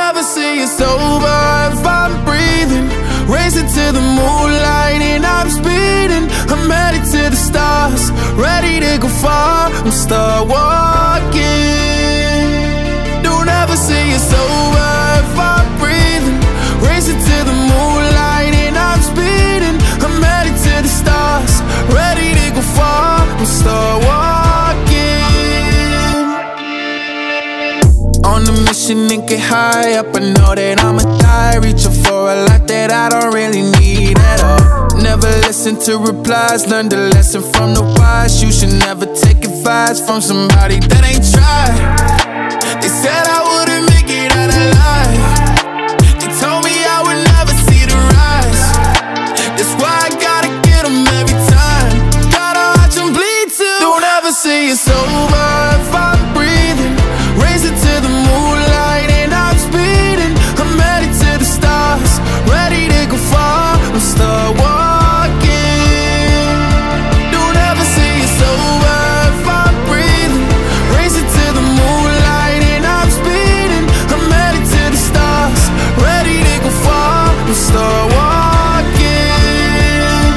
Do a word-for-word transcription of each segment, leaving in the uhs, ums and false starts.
ever see it's over if I'm breathing. Racing to the moonlight and I'm speeding. I'm headed to the stars, ready to go far. I'm start walking. Don't ever see it's over if I'm breathing. Racing to the moonlight and I'm speeding. I'm headed to the stars, ready to go far. I'm start walking. On a mission and get high up, I know that I'ma die. Reaching for a lot that I don't really need at all. Never listen to replies, learn the lesson from the wise. You should never take advice from somebody that ain't tried. They said I wouldn't make it out alive. They told me I would never see the rise. That's why I gotta get them every time. Gotta watch them bleed too. Don't ever say it's over if I'm breathing. Racing to the moonlight and I'm speeding. I'm headed to the stars, ready to go far. I'm start walking. Don't ever say it's over if I'm breathing. Racing to the moonlight and I'm speeding. I'm headed to the stars, ready to go far. I'm start walking.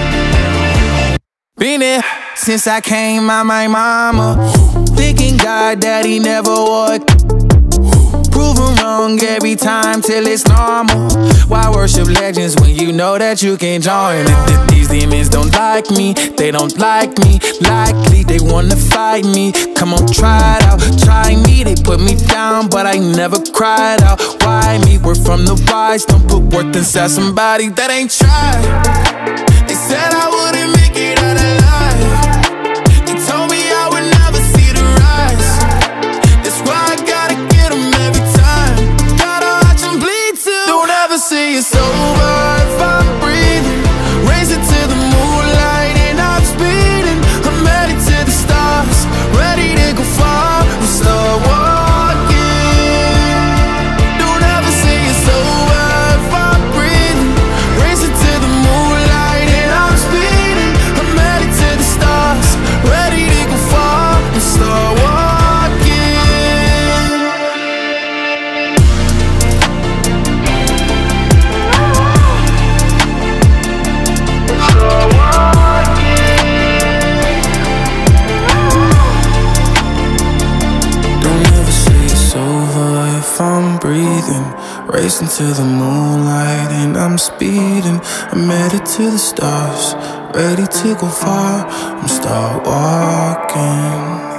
Been there since I came out my mama, thinking God that he never would. Proven wrong every time till it's normal. Why worship legends when you know that you can join? These demons don't like me, they don't like me. Likely they wanna fight me. Come on, try it out, try me. They put me down, but I never cried out. Why me? We're from the wise. Don't put worth inside somebody that ain't tried. They said I wouldn't make it out alive. They told me I would never see the rise. That's why I gotta get them every time. Gotta watch them bleed too. Don't ever say it's over if I'm breathing. Racing to the moonlight and I'm speeding. I'm headed to the stars, ready to go far. I'm start walking. Don't ever say it's over if I'm breathing. Racing to the moonlight and I'm speeding. I'm headed to the stars, ready to go far. I'm start walking. If I'm breathing, racing to the moonlight and I'm speeding. I'm headed to the stars, ready to go far. I'm start walking.